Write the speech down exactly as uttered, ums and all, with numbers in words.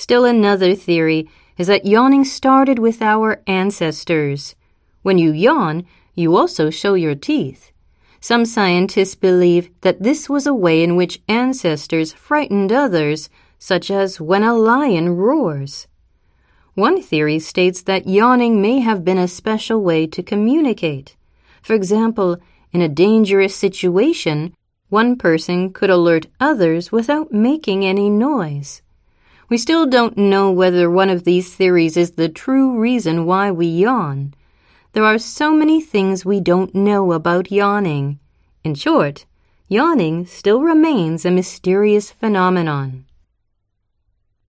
Still another theory is that yawning started with our ancestors. When you yawn, you also show your teeth. Some scientists believe that this was a way in which ancestors frightened others, such as when a lion roars. One theory states that yawning may have been a special way to communicate. For example, in a dangerous situation, one person could alert others without making any noise. We still don't know whether one of these theories is the true reason why we yawn. There are so many things we don't know about yawning. In short, yawning still remains a mysterious phenomenon.